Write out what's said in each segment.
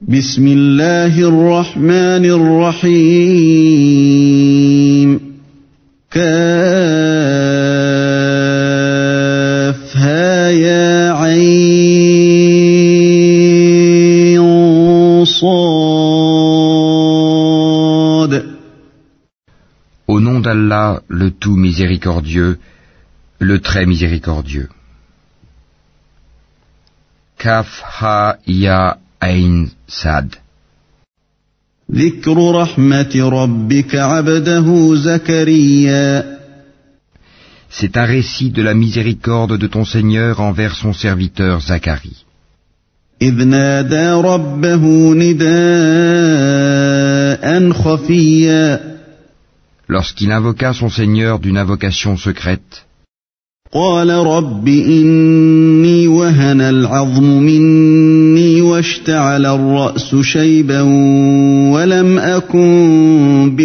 بسم الله الرحمن الرحيم كافها يا عين صاد. Au nom d'Allah, le tout miséricordieux, le très miséricordieux. Kaf ha ya ayn sad. ذكر رحمة ربك عبده زكريا. C'est un récit de la miséricorde de ton Seigneur envers son serviteur Zacharie. إذ نادى ربه نداء خفيا. Lorsqu'il invoqua son Seigneur d'une invocation secrète, قال رب إني وهن العظم مني واشتعل الرأس شيبا ولم أكن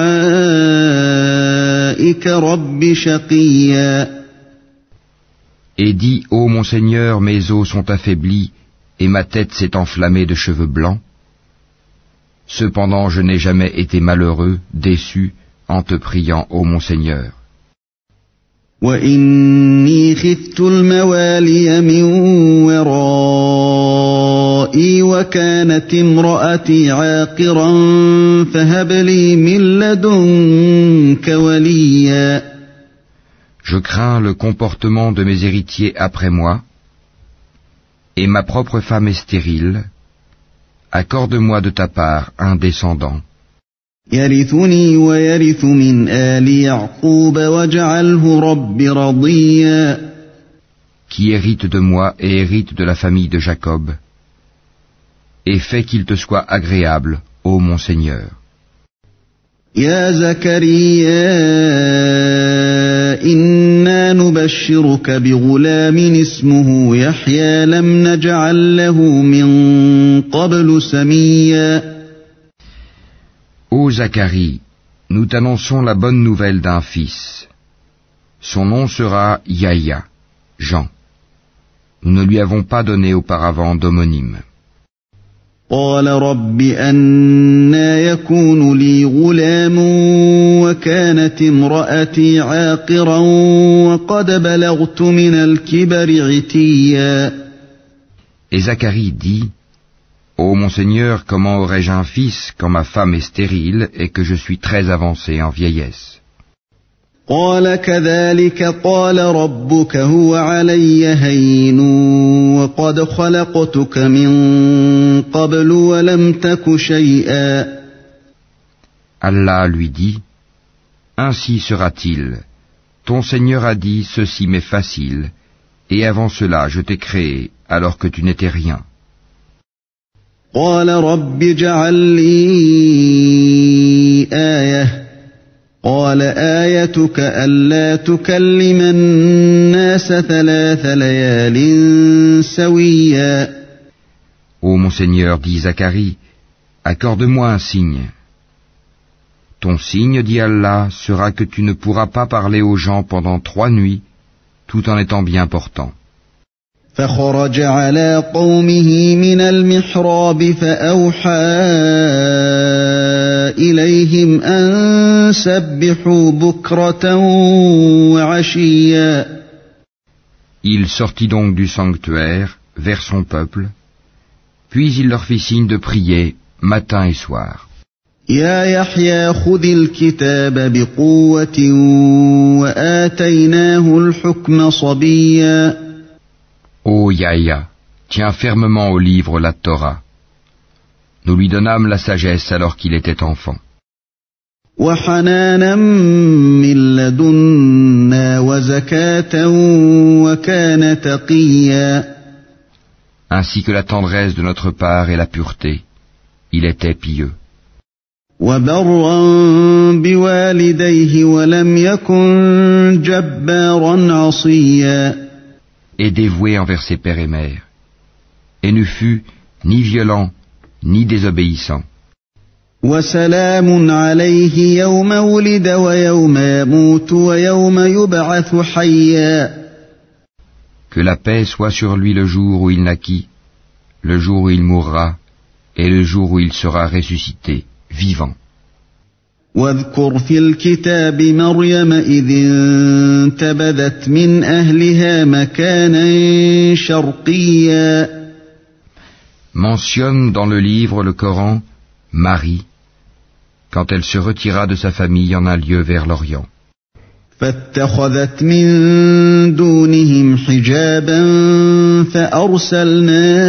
بدعائك رب شقيا. et dit, ô mon Seigneur, mes os sont affaiblis et ma tête s'est enflammée de cheveux blancs. Cependant, je n'ai jamais été malheureux, déçu, en te priant, ô mon Seigneur. وإني خفت الموالي من ورائي وكانت امرأتي عاقرا فهب لي من لدنك وليا. Je crains le comportement de mes héritiers après moi, et ma propre femme est stérile. Accorde-moi de ta part un descendant. يرثني ويرث من آل يعقوب واجعله رب رضيا. Qui hérite de moi et hérite de la famille de Jacob, et fais qu'il te soit agréable, ô mon Seigneur. يا زكريا إنا نبشرك بغلام اسمه يحيى لم نجعل له من قبل سميا. Ô Zacharie, nous t'annonçons la bonne nouvelle d'un fils. Son nom sera Yahya, Jean. Nous ne lui avons pas donné auparavant d'homonyme. قال رب أنى يكون لي غلام وكانت امرأتي عاقرا وقد بلغت من الكبر عتيا. Et Zacharie dit, ô mon Seigneur, comment aurais-je un fils quand ma femme est stérile et que je suis très avancé en vieillesse? قال كذلك قال ربك هو علي هين وقد خلقتك من قبل ولم تك شيئا. Allah lui dit, ainsi sera-t-il. Ton Seigneur a dit, ceci m'est facile, et avant cela je t'ai créé alors que tu n'étais rien. قال رب اجعل لي آية قال آيتك ألا تكلم الناس 3 ليال سويا. Ô mon Seigneur, dit Zacharie, accorde-moi un signe. Ton signe, dit Allah, sera que tu ne pourras pas parler aux gens pendant 3 nuits, tout en étant bien portant. فخرج على قومه من المحراب فأوحى إليهم أن سبحوا بكرة وعشيا. Il sortit donc du sanctuaire vers son peuple, puis il leur fit signe de prier matin et soir. يا يحيى خذ الكتاب بقوة وآتيناه الحكم صبيا. Ô Yahya, tiens fermement au livre la Torah. Nous lui donnâmes la sagesse alors qu'il était enfant. وحنانا من لدنا وزكاة وكان تقيا. Ainsi que la tendresse de notre part et la pureté, il était pieux. وبرا بوالديه ولم يكن جبارا عصيا. Et dévoué envers ses pères et mères, et ne fut ni violent, ni désobéissant. وسلام عليه يوم ولد ويوم يموت ويوم يبعث حيا. Que la paix soit sur lui le jour où il naquit, le jour où il mourra, et le jour où il sera ressuscité, vivant. واذكر في الكتاب مريم إذ انتبذت من أهلها مكانا شرقيا. Mentionne dans le livre le Coran Marie, quand elle se retira de sa famille en un lieu vers l'Orient. فاتخذت من دونهم حجابا فأرسلنا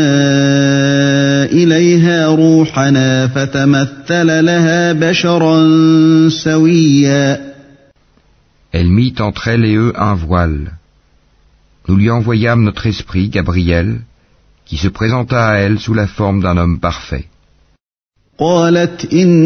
إليها روحنا فتمثل لها بشرا سويا. Elle mit entre elle et eux un voile. Nous lui envoyâmes notre esprit, Gabriel, qui se présenta à elle sous la forme d'un homme parfait. قالت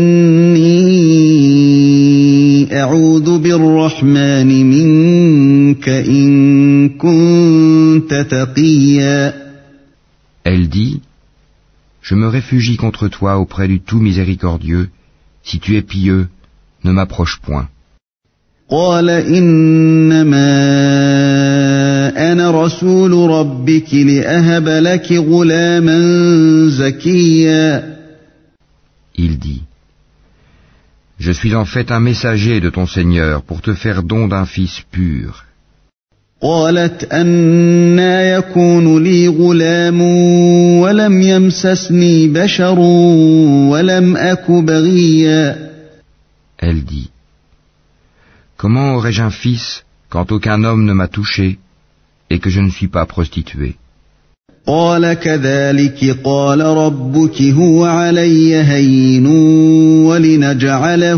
إني أعوذ بالرحمن منك إن كنت تقيا. Elle dit, je me réfugie contre toi auprès du tout miséricordieux. Si tu es pieux, ne m'approche point. قال إنما أنا رسول ربك لأهب لك غلاما زكيا. Il dit, je suis en fait un messager de ton Seigneur pour te faire don d'un fils pur. قالت أنى يكون لي غلام ولم يمسسني بشر ولم أك بغيا. Elle dit, comment aurais-je un fils quand aucun homme ne m'a touché et que je ne suis pas prostituée? قال كذلك قال ربك هو علي هين ولنجعله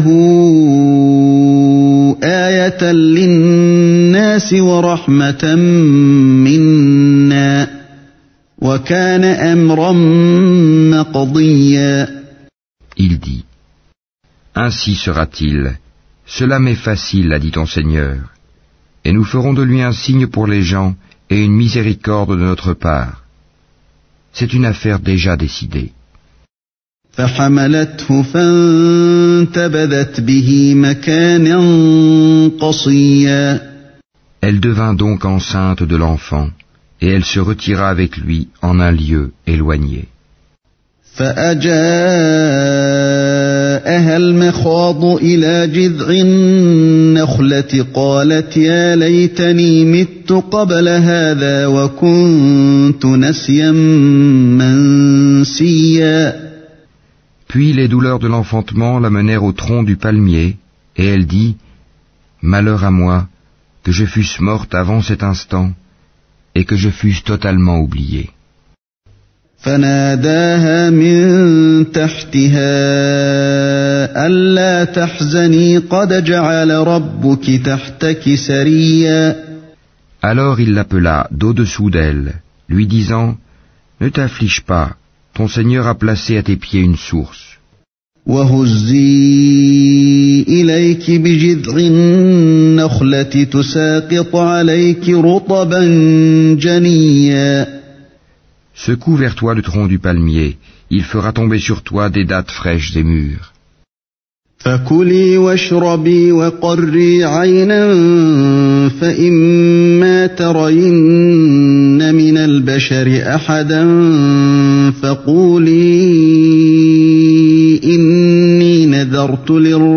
آية للناس ورحمة منا وكان أمرا مقضيا. Il dit, ainsi sera-t-il, cela m'est facile, a dit ton Seigneur, et nous ferons de lui un signe pour les gens et une miséricorde de notre part. C'est une affaire déjà décidée. فحملته فانتبذت به مكانا قصيا. Elle devint donc enceinte de l'enfant, et elle se retira avec lui en un lieu éloigné. فأجاءها المخاض إلى جذع النخلة قالت يا ليتني مت قبل هذا وكنت نسيا منسيا. Puis les douleurs de l'enfantement la menèrent au tronc du palmier, et elle dit, malheur à moi, que je fusse morte avant cet instant, et que je fusse totalement oubliée. فناداها من تحتها ألا تحزني قد جعل ربك تحتك سريا. Alors il l'appela d'au-dessous d'elle, lui disant, ne t'afflige pas, ton Seigneur a placé à tes pieds une source. وهزي إليك بجذع النخلة تساقط عليك رطبا جنيا. Secoue vers toi le tronc du palmier, il fera tomber sur toi des dattes fraîches et mûres. فكلي واشربي وقري عينا فإما ترين من البشر أحدا فقولي إني نذرت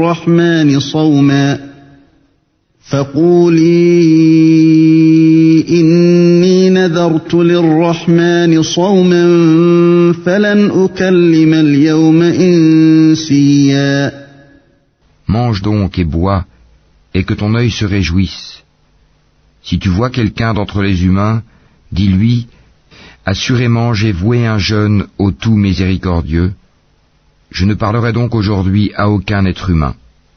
للرحمن صوما فلن أكلم اليوم إنسيا. Mange donc et bois, et que ton œil se réjouisse. Si tu vois quelqu'un d'entre les humains, dis-lui, assurément j'ai voué un jeûne au tout miséricordieux. Je ne parlerai donc aujourd'hui à aucun être humain.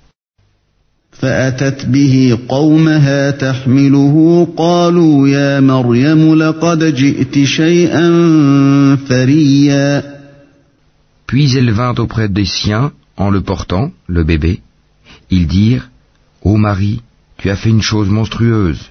فأتت به قومها تحمله قالوا يا مريم لقد جئت شيئا فريا. Puis elle vint auprès des siens, en le portant, le bébé. Ils dirent, ô Marie, tu as fait une chose monstrueuse.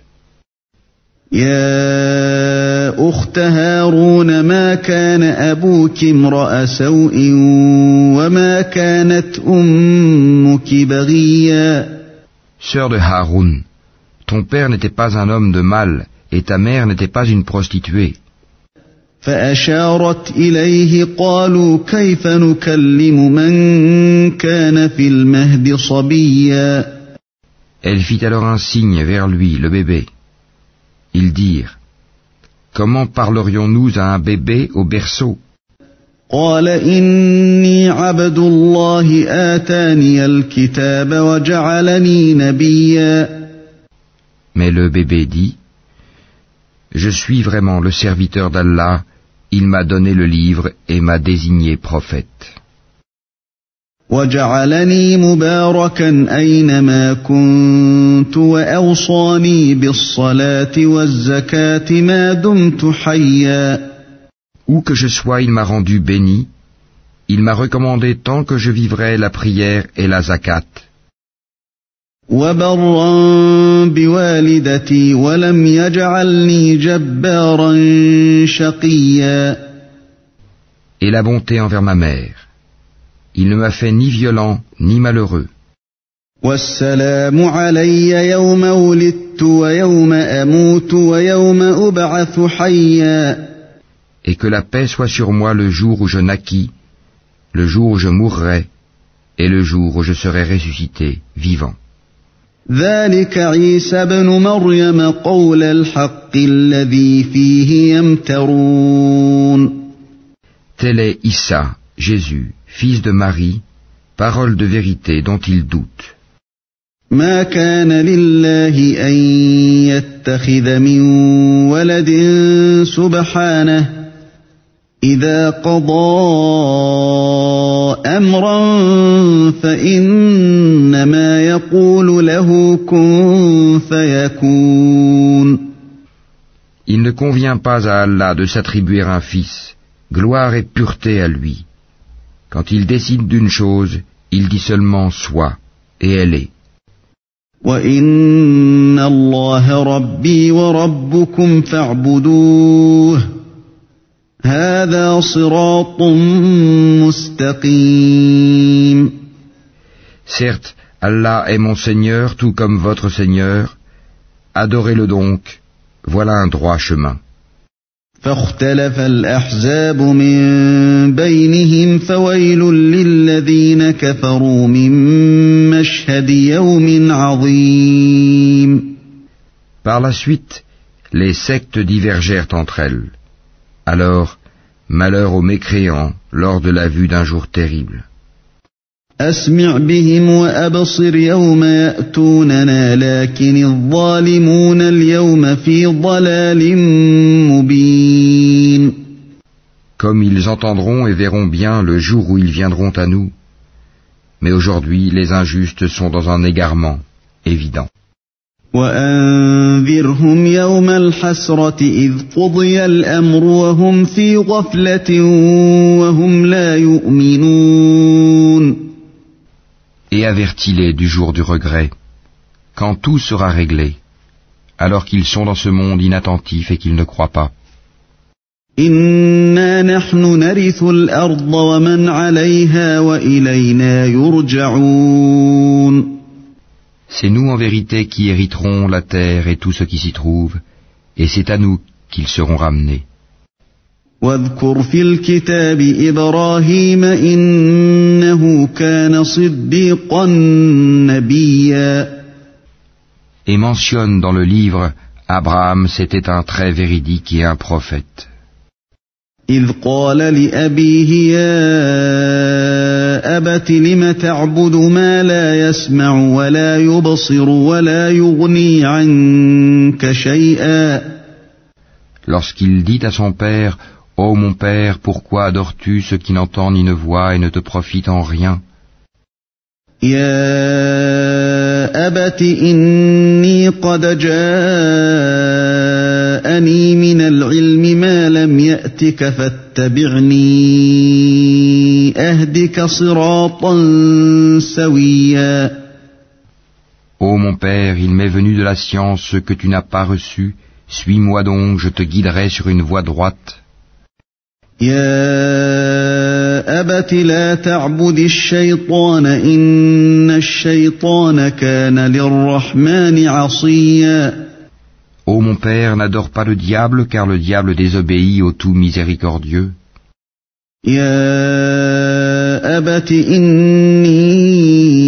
يا أخت هارون ما كان أبوك امرأ سوء وما كانت أمك بغيا. Sœur de Haroun, ton père n'était pas un homme de mal, et ta mère n'était pas une prostituée. فأشارت إليه قالوا كيف نكلم من كان في المهد صبيا. Elle fit alors un signe vers lui, le bébé. Ils dirent: Comment parlerions-nous à un bébé au berceau? قال إني عبد الله آتاني الكتاب وجعلني نبيا. Mais le bébé dit: Je suis vraiment le serviteur d'Allah, il m'a donné le livre et m'a désigné prophète. وجعلني مباركا أينما كنت وأوصاني بالصلاة والزكاة ما دمت حيا. Où que je sois, il m'a rendu béni. Il m'a recommandé tant que je vivrai la prière et la zakat. وبرا بوالدتي ولم يجعلني جبارا شقيا. Et la bonté envers ma mère. Il ne m'a fait ni violent ni malheureux. والسلام علي يوم ولدت ويوم أموت ويوم أبعث حيا. Et que la paix soit sur moi le jour où je naquis, le jour où je mourrai, et le jour où je serai ressuscité, vivant. ذلك عيسى بن مريم قول الحق الذي فيه يمترون. Tel est Issa, Jésus, fils de Marie, parole de vérité dont ils doutent. ما كان لله أن يتخذ من ولد سبحانه إذا قضى أمرا فإنما يقول له كن فيكون. Il ne convient pas à Allah de s'attribuer un fils, gloire et pureté à lui. Quand il décide d'une chose, il dit seulement sois, et elle est. وَإِنَّ اللَّهَ رَبِّي وَرَبُّكُمْ فَاعْبُدُوهُ هَذَا صِرَاطٌ مُسْتَقِيمٌ. Certes, Allah est mon Seigneur tout comme votre Seigneur. Adorez-le donc, voilà un droit chemin. فاختلف الأحزاب من بينهم فويل للذين كفروا من مشهد يوم عظيم. Par la suite, les sectes divergèrent entre elles. Alors, malheur aux mécréants lors de la vue d'un jour terrible. أسمع بهم وأبصر يوم يأتوننا لكن الظالمون اليوم في ضلال مبين. Comme ils entendront et verront bien le jour où ils viendront à nous. Mais aujourd'hui, les injustes sont dans un égarement évident. وأنذرهم يوم الحسرة إذ قضي الأمر وهم في غفلة وهم لا يؤمنون. Et avertis-les du jour du regret, quand tout sera réglé, alors qu'ils sont dans ce monde inattentif et qu'ils ne croient pas. إنا نحن نرث الأرض ومن عليها وإلينا يرجعون. C'est nous en vérité qui hériterons la terre et tout ce qui s'y trouve, et c'est à nous qu'ils seront ramenés. واذكر في الكتاب إبراهيم إنه كان صديقا نبيا. Et mentionne dans le livre, Abraham c'était un très véridique et un prophète. إذ قال لأبيه يا أبت لم تعبد ما لا يسمع ولا يبصر ولا يغني عنك شيئا. Lorsqu'il dit à son père, Ô mon père, pourquoi adores-tu ce qui n'entend ni ne voit et ne te profite en rien? يا أبت إني قد جاءني من العلم ما لم يأتك فاتبعني أهدك صراطا سويا. Ô mon père, il m'est venu de la science ce que tu n'as pas reçu, suis-moi donc, je te guiderai sur une voie droite. يا أبت لا تعبد الشيطان إن الشيطان كان للرحمن عصيا. Ô mon père, n'adore pas le diable, car le diable désobéit au tout miséricordieux. يا أبت إني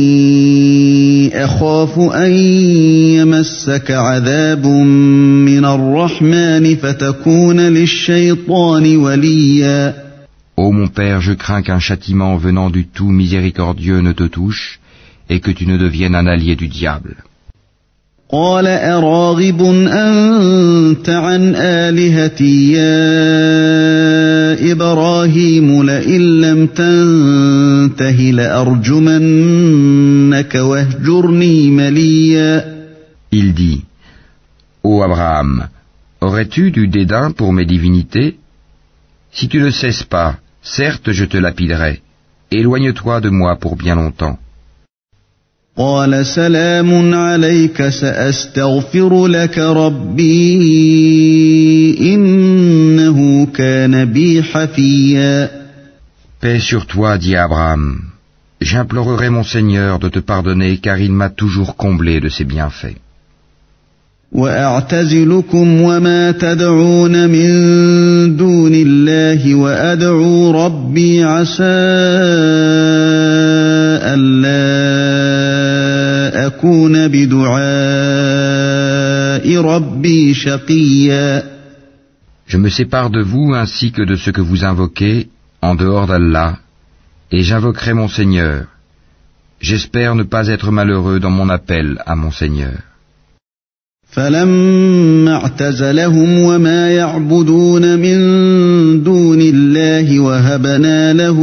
أخاف أن يمسك عذاب من الرحمن فتكون للشيطان وليا. Ô mon père, je crains qu'un châtiment venant du tout miséricordieux ne te touche et que tu ne deviennes un allié du diable. قال أراغب أنت عن آلهتي يا إبراهيم لئن لم تنته لأرجمنك واهجرني مليا. Il dit, Ô Abraham, aurais-tu du dédain pour mes divinités? Si tu ne cesses pas, certes je te lapiderai. Éloigne-toi de moi pour bien longtemps. قال سلام عليك سأستغفر لك ربي إنه كان بي حفيا. Paix sur toi, dit Abraham. J'implorerai mon Seigneur de te pardonner car il m'a toujours comblé de ses bienfaits. وأعتزلكم وما تدعون من دون الله وأدعو ربي عسى ألا أكون بدعاء ربي شقيا. Je me sépare de vous ainsi que de ce que vous invoquez en dehors d'Allah, et j'invoquerai mon Seigneur. J'espère ne pas être malheureux dans mon appel à mon Seigneur. فلما اعتزلهم وما يعبدون من دون الله وهبنا له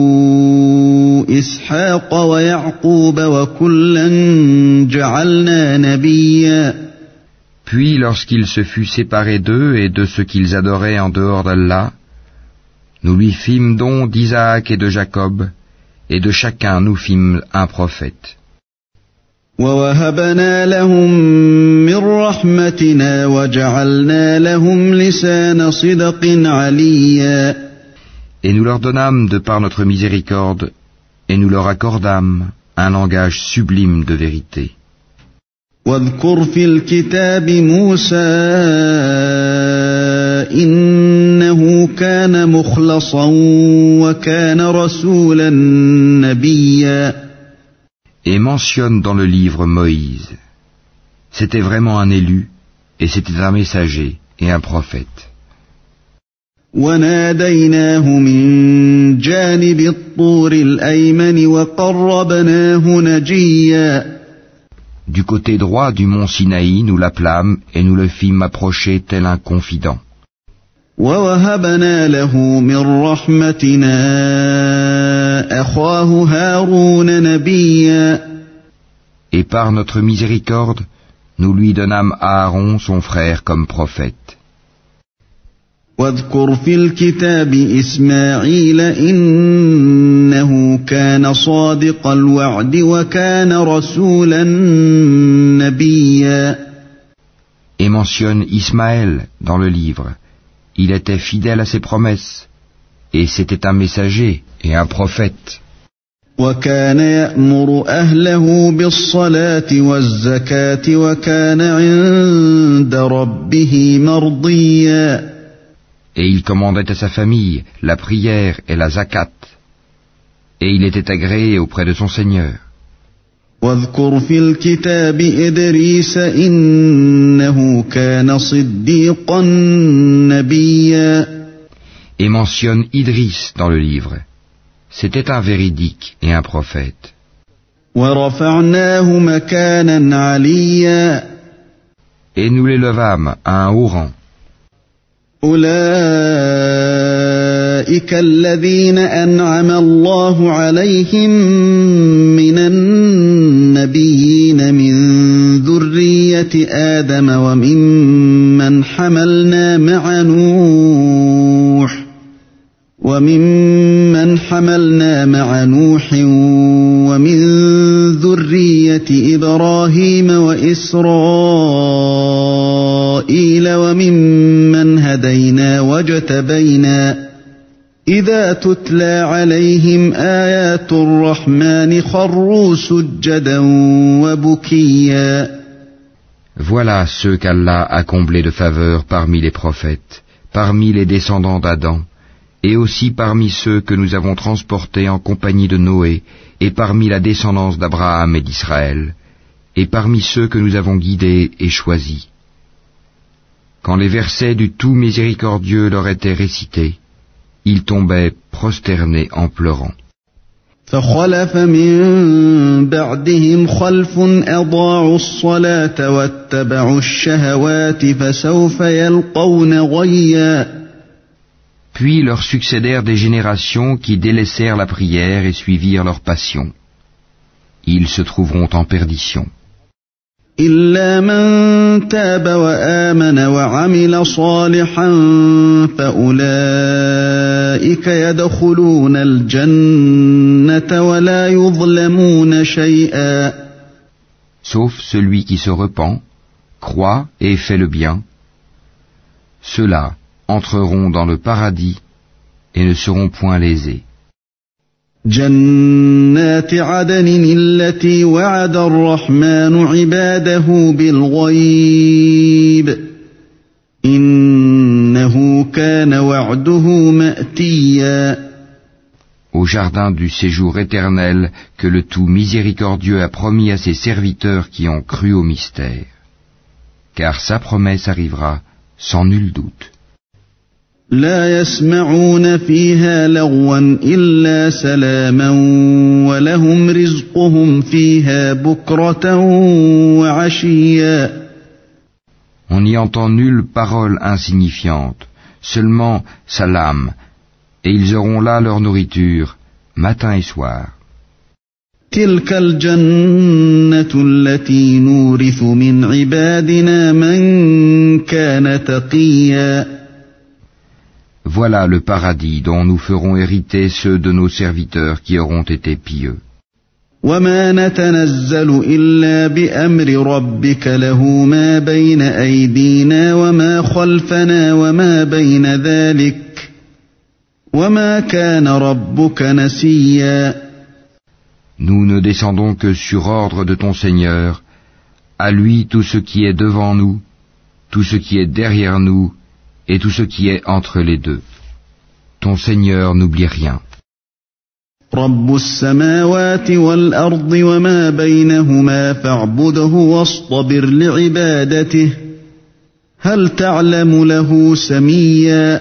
إسحاق ويعقوب وكلا جعلنا نبيا. Puis lorsqu'il se fut séparé d'eux et de ce qu'ils adoraient en dehors d'Allah, nous lui fîmes don d'Isaac et de Jacob, et de chacun nous fîmes un prophète. ووهبنا لهم من رحمتنا وجعلنا لهم لسان صدق عليا. Et nous leur donnâmes de par notre miséricorde, et nous leur accordâmes un langage sublime de vérité. واذكر في الكتاب موسى إنه كان مخلصا وكان رسولا نبيا. Et mentionne dans le livre Moïse. C'était vraiment un élu, et c'était un messager et un prophète. وناديناه من جانب الطور الأيمن وقربناه نجيا. Du côté droit du mont Sinaï, nous l'appelâmes et nous le fîmes approcher tel un confident. ووهبنا له من رحمتنا أخاه هارون نبيا. Et par notre miséricorde, nous lui donnâmes Aaron son frère comme prophète. واذكر في الكتاب إسماعيل إنه كان صادق الوعد وكان رسولا نبيا. Et mentionne Ismaël dans le livre. Il était fidèle à ses promesses, et c'était un messager et un prophète. وكان يأمر أهله بالصلاة والزكاة وكان عند ربه مرضيا. Et il commandait à sa famille la prière et la zakat, et il était agréé auprès de son Seigneur. واذكر في الكتاب إدريس إنه كان صديقا نبيا. Et mentionne Idris dans le livre. C'était un véridique et un prophète. ورفعناه مكانا عليا. Et nous l'élevâmes à un haut rang. أولئك الذين أنعم الله عليهم من النبيين من ذرية آدم وممن حملنا مع نوح ومن ذرية إبراهيم وإسرائيل وممن هدينا واجتبينا إذا تتلى عليهم آيات الرحمن خروا سجدا وبكيا. Voilà ceux qu'Allah a comblés de faveur parmi les prophètes, parmi les descendants d'Adam, et aussi parmi ceux que nous avons transportés en compagnie de Noé, et parmi la descendance d'Abraham et d'Israël, et parmi ceux que nous avons guidés et choisis. Quand les versets du Tout Miséricordieux leur étaient récités, ils tombaient prosternés en pleurant. فخلف من بعدهم خلف أضاعوا الصلاة واتبعوا الشهوات فسوف يلقون غيا. Puis leur succédèrent des générations qui délaissèrent la prière et suivirent leur passion. Ils se trouveront en perdition. إلا من تاب وآمن وعمل صالحا فأولئك يدخلون الجنة ولا يظلمون شيئا. Sauf celui qui se repent, croit et fait le bien, ceux-là entreront dans le paradis et ne seront point lésés. جنات عدن التي وعد الرحمن عباده بالغيب إنه كان وعده مأتيا. Au jardin du séjour éternel que le Tout Miséricordieux a promis à ses serviteurs qui ont cru au mystère. Car sa promesse arrivera sans nul doute. لا يسمعون فيها لغوا إلا سلاما ولهم رزقهم فيها بكرة وعشيا. On n'y entend nulle parole insignifiante, seulement salam, et ils auront là leur nourriture, matin et soir. تلك الجنة التي نورث من عبادنا من كان تقيا. Voilà le paradis dont nous ferons hériter ceux de nos serviteurs qui auront été pieux. وما نتنزل إلا بأمر ربك له ما بين أيدينا وما خلفنا وما بين ذلك وما كان ربك نسيا. Nous ne descendons que sur ordre de ton Seigneur, à lui tout ce qui est devant nous, tout ce qui est derrière nous, et tout ce qui est entre les deux. Ton Seigneur n'oublie rien. رب السماوات والأرض وما بينهما فاعبده واصطبر لعبادته هل تعلم له سميا.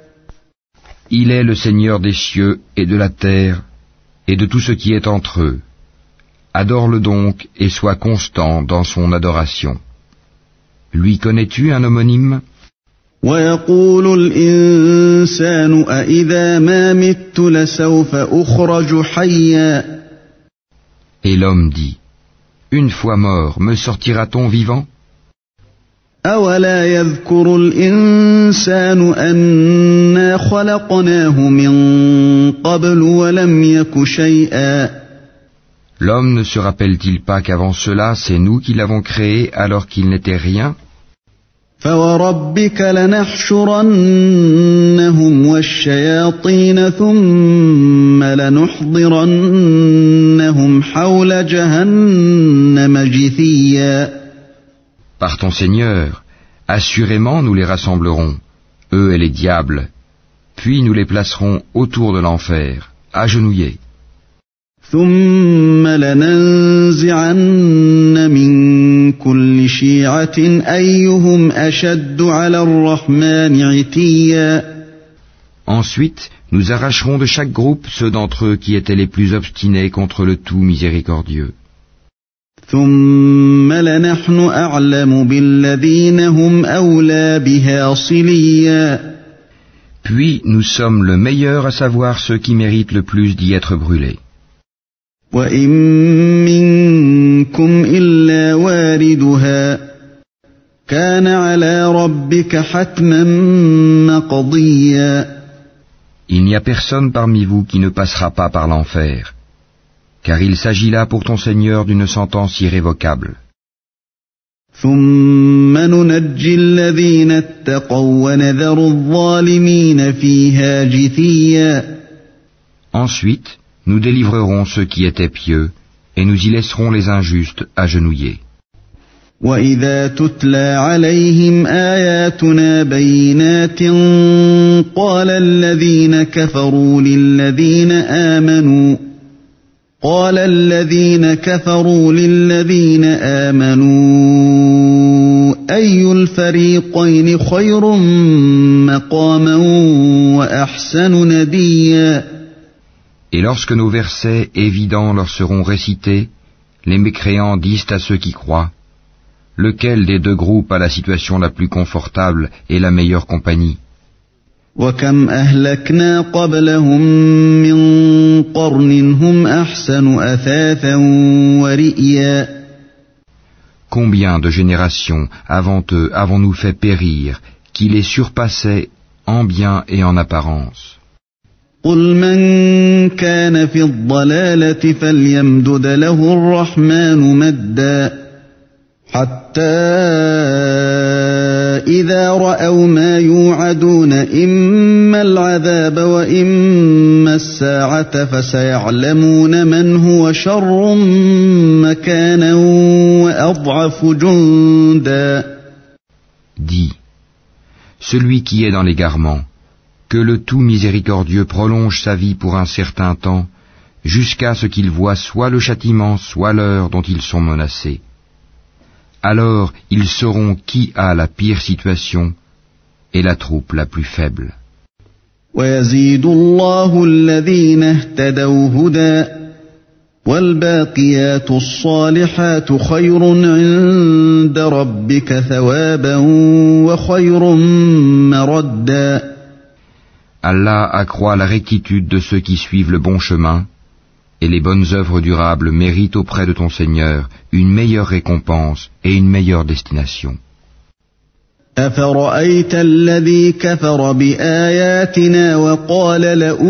Il est le Seigneur des cieux et de la terre et de tout ce qui est entre eux. Adore-le donc et sois constant dans son adoration. Lui connais-tu un homonyme? ويقول الإنسان أإذا ما مت لسوف أخرج حيا. Et l'homme dit, une fois mort, me sortira-t-on vivant? أولا يذكر الإنسان أنا خلقناه من قبل ولم يك شيئا. L'homme ne se rappelle-t-il pas qu'avant cela, c'est nous qui l'avons créé alors qu'il n'était rien? فوربك لنحشرنهم والشياطين ثم لنحضرنهم حول جهنم جثيا. Par ton Seigneur, assurément nous les rassemblerons, eux et les diables, puis nous les placerons autour de l'enfer, agenouillés. ثم لننزعن من كل شيعة أيهم أشد على الرحمن عتيا. Ensuite, nous arracherons de chaque groupe ceux d'entre eux qui étaient les plus obstinés contre le Tout Miséricordieux. ثم لنحن أعلم بالذين هم أولى بها صليا. Puis nous sommes le meilleur à savoir ceux qui méritent le plus d'y être brûlés. وإن منكم إلا واردها كان على ربك حتما مقضيا. Il n'y a personne parmi vous qui ne passera pas par l'enfer, car il s'agit là pour ton Seigneur d'une sentence irrévocable. ثم ننجي الذين اتقوا ونذر الظالمين فيها جثيا. Ensuite, nous délivrerons ceux qui étaient pieux, et nous y laisserons les injustes agenouillés. وإذا تتلى عليهم آياتنا بينات قال الذين كفروا للذين آمنوا أي الفريقين خير مقاما وأحسن نديا. Et lorsque nos versets évidents leur seront récités, les mécréants disent à ceux qui croient: lequel des deux groupes a la situation la plus confortable et la meilleure compagnie? وكم أهلكنا قبلهم من قرن هم أحسن أثاثا ورئيا. Combien de générations avant eux avons-nous fait périr, qui les surpassaient en bien et en apparence? قل من كان في الضلالة فليمدد له الرحمن مدا حتى إذا رأوا ما يوعدون إما العذاب وإما الساعة فسيعلمون من هو شر مكانا وأضعف جندا. Dis, celui qui est dans l'égarement, que le tout miséricordieux prolonge sa vie pour un certain temps, jusqu'à ce qu'il voie soit le châtiment, soit l'heure dont ils sont menacés. Alors ils sauront qui a la pire situation et la troupe la plus faible. ويزيد الله الذين اهتدوا هدى والباقيات الصالحات خير عند ربك ثوابا وخير مردا. Allah accroît la rectitude de ceux qui suivent le bon chemin, et les bonnes œuvres durables méritent auprès de ton Seigneur une meilleure récompense et une meilleure destination. أفرأيت الذي كفر بآياتنا وقال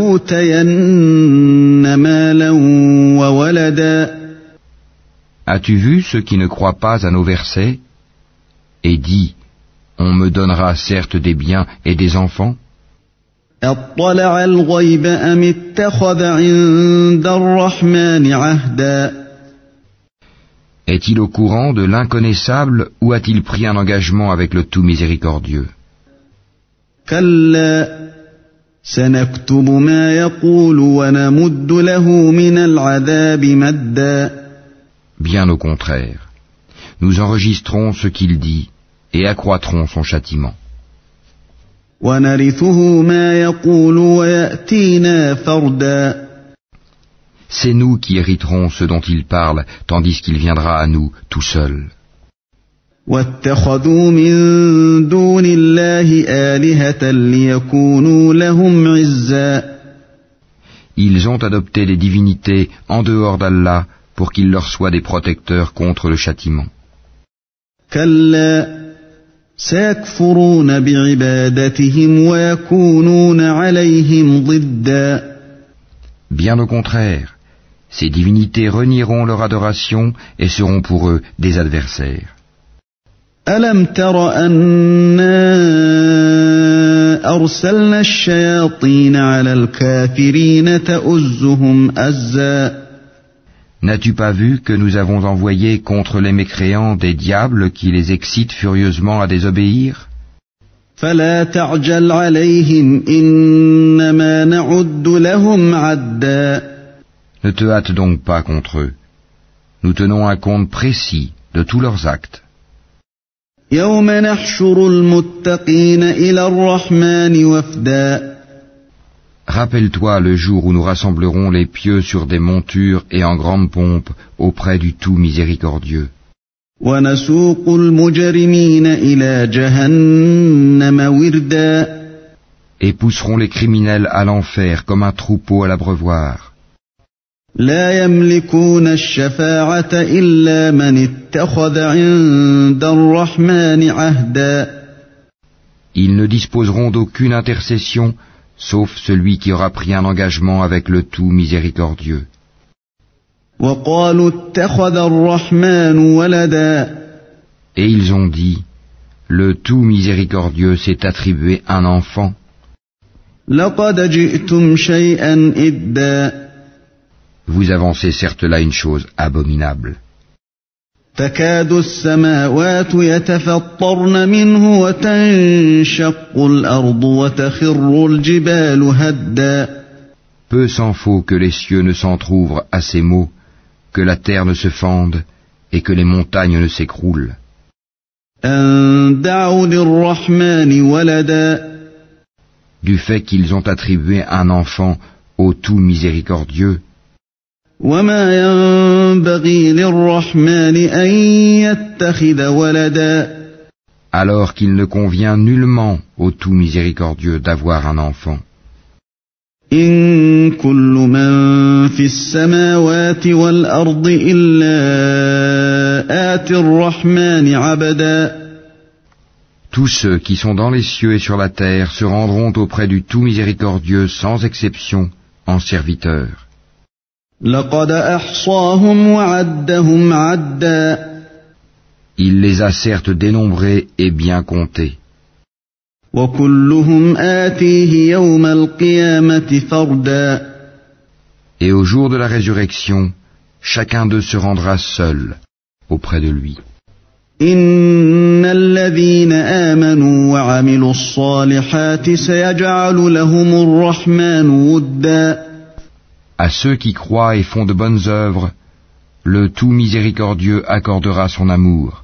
لأوتين مالا وولدا. As-tu vu ceux qui ne croient pas à nos versets et dit: on me donnera certes des biens et des enfants? أطلع الغيب أم اتخذ عند الرحمن عهدا. Est-il au courant de l'inconnaissable ou a-t-il pris un engagement avec le tout miséricordieux? كلا سنكتب ما يقول ونمد له من العذاب مدا. Bien au contraire, nous enregistrons ce qu'il dit et accroîtrons son châtiment. ونرثه ما يقول ويأتينا فردا. C'est nous qui hériterons ce dont il parle, tandis qu'il viendra à nous tout seul. واتخذوا من دون الله آلهة ليكونوا لهم عزا. Ils ont adopté des divinités en dehors d'Allah pour qu'ils leur soient des protecteurs contre le châtiment. كلا سيكفرون بعبادتهم ويكونون عليهم ضدا. Bien au contraire, ces divinités renieront leur adoration et seront pour eux des adversaires. ألم تر أنا أرسلنا الشياطين على الكافرين تؤزهم أزا. N'as-tu pas vu que nous avons envoyé contre les mécréants des diables qui les excitent furieusement à désobéir? فلا تعجل عليهم إنما نعد لهم عدا. Ne te hâte donc pas contre eux. Nous tenons un compte précis de tous leurs actes. يوم نحشر المتقين إلى الرحمن وفدا. Rappelle-toi le jour où nous rassemblerons les pieux sur des montures et en grande pompe auprès du tout miséricordieux. ونسوق المجرمين إلى جهنم وردا. Et pousserons les criminels à l'enfer comme un troupeau à l'abreuvoir. لا يملكون الشفاعة إلا من اتخذ عند الرحمن عهدا. Ils ne disposeront d'aucune intercession sauf celui qui aura pris un engagement avec le tout miséricordieux. وقالوا اتخذ الرحمن ولدا. Et ils ont dit: le tout miséricordieux s'est attribué un enfant. لقد جئتم شيئا إدا. Vous avancez certes là une chose abominable. تكاد السماوات يتفطرن منه وتنشق الأرض وتخر الجبال هدا. Peu s'en faut que les cieux ne s'entr'ouvrent à ces mots, que la terre ne se fende et que les montagnes ne s'écroulent. أن دعوا للرحمن ولدا. Du fait qu'ils ont attribué un enfant au tout miséricordieux, وما ينبغي للرحمن أن يتخذ ولدا. alors qu'il ne convient nullement au tout miséricordieux d'avoir un enfant. إن كل من في السماوات والأرض إلا آتي الرحمن عبدا. Tous ceux qui sont dans les cieux et sur la terre se rendront auprès du tout miséricordieux sans exception en serviteurs. لقد أحصاهم وعدهم عدا. Il les a certes dénombrés et bien comptés. وكلهم آتيه يوم القيامة فردا. Et au jour de la résurrection, chacun d'eux se rendra seul auprès de lui. إن الذين آمنوا وعملوا الصالحات سيجعل لهم الرحمن ودا. À ceux qui croient et font de bonnes œuvres, le tout miséricordieux accordera son amour.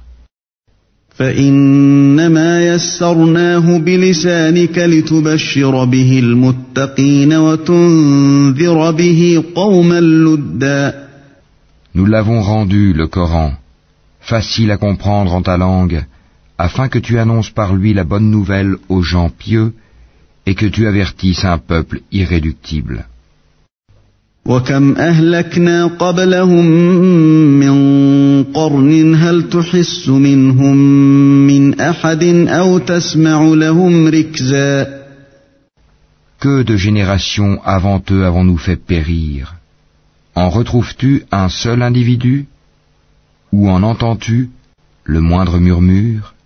فإنما يسرناه بلسانك لتبشر به المتقين وتنذر به قوما لدا. Nous l'avons rendu, le Coran, facile à comprendre en ta langue, afin que tu annonces par lui la bonne nouvelle aux gens pieux et que tu avertisses un peuple irréductible. وكم أهلكنا قبلهم من قرن هل تحس منهم من أحد أو تسمع لهم ركزا. Que de générations avant eux avons-nous fait périr? En retrouves-tu un seul individu? Ou en entends-tu le moindre murmure?